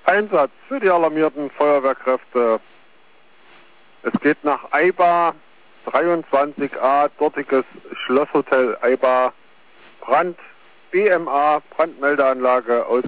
Einsatz für die alarmierten Feuerwehrkräfte. Es geht nach Eibar 23a, dortiges Schlosshotel Eibar. Brand, BMA, Brandmeldeanlage aus